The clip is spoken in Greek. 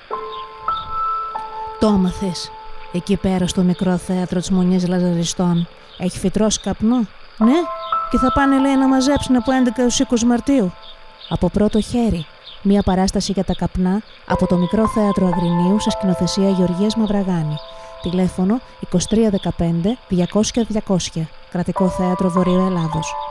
Το έμαθες. Εκεί πέρα στο μικρό θέατρο της Μονής Λαζαριστών έχει φυτρώσει καπνό. Ναι, και θα πάνε, λέει, να μαζέψουν από 11 έως 20 Μαρτίου. Από πρώτο χέρι. Μία παράσταση για τα καπνά από το μικρό θέατρο Αγρινίου σε σκηνοθεσία Γεωργίας Μαυραγάνη. Τηλέφωνο 2315 200 200. Κρατικό θέατρο Βορείου Ελλάδος.